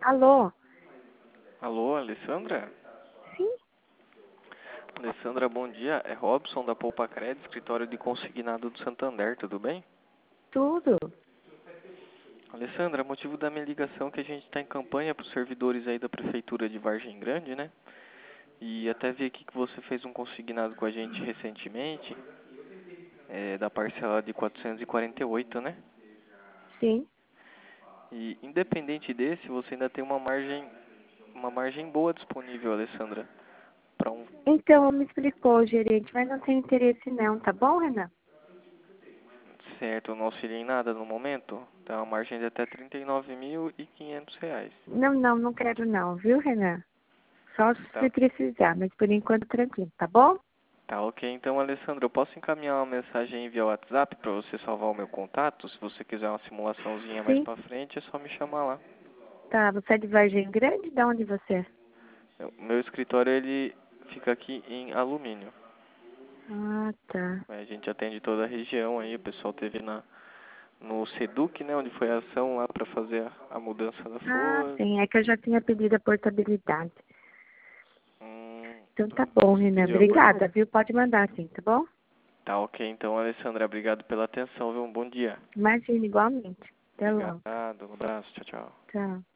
Alô? Alô, Alessandra? Sim, Alessandra, bom dia. É Robson da Poupa Crédito, escritório de consignado do Santander, tudo bem? tudo. Alessandra, motivo da minha ligação é que a gente está em campanha para os servidores aí da Prefeitura de Vargem Grande, né? E até vi aqui que você fez um consignado com a gente recentemente, da parcela de 448, né? Sim. E independente desse, você ainda tem uma margem boa disponível, Alessandra, para um. Então, me explicou, gerente, mas não tem interesse não, tá bom, Renan? Certo, eu não auxiliei em nada no momento. Tem uma margem de até R$ 39.500. Não quero não, viu, Renan? Só Tá, se precisar, mas por enquanto tranquilo, tá bom? tá ok. Então, Alessandro, eu posso encaminhar uma mensagem via WhatsApp para você salvar o meu contato? Se você quiser uma simulaçãozinha mais Sim. pra frente, é só me chamar lá. Tá, você é de Vargem Grande? De onde você é? O meu escritório, ele fica aqui em Alumínio. Ah, tá. A gente atende toda a região aí, o pessoal teve no Seduc, né, onde foi a ação lá para fazer a mudança da Ah, folha. sim, é que eu já tinha pedido a portabilidade. Hum, Então tá bom, você Renan. pediu a Obrigada, viu? Pode mandar sim, tá bom? Tá ok, então, Alessandra, obrigado pela atenção, viu? Um bom dia. Imagina, igualmente. Até logo. Obrigado, um abraço, tchau, tchau. Tchau.